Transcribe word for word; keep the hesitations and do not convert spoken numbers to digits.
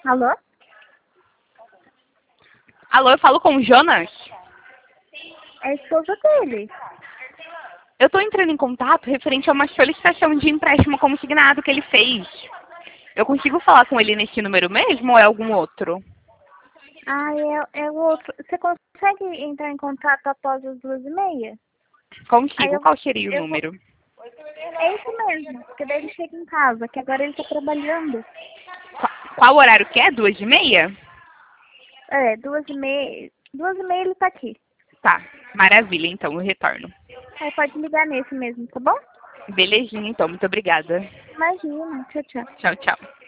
Alô? Alô, eu falo com o Jonas? É a esposa dele. Eu estou entrando em contato referente a uma solicitação de empréstimo consignado que ele fez. Eu consigo falar com ele nesse número mesmo ou é algum outro? Ah, é, é o outro. Você consegue entrar em contato após as duas e meia? Aí Consigo. eu, Qual seria o eu vou... número? É isso mesmo, porque daí ele chega em casa, que agora ele tá trabalhando. Qual, qual horário que é? Duas e meia? É, duas e meia. Duas e meia ele tá aqui. Tá, maravilha, então eu retorno. Aí pode ligar nesse mesmo, tá bom? Belezinha, então, muito obrigada. Imagina. Tchau, tchau. Tchau, tchau.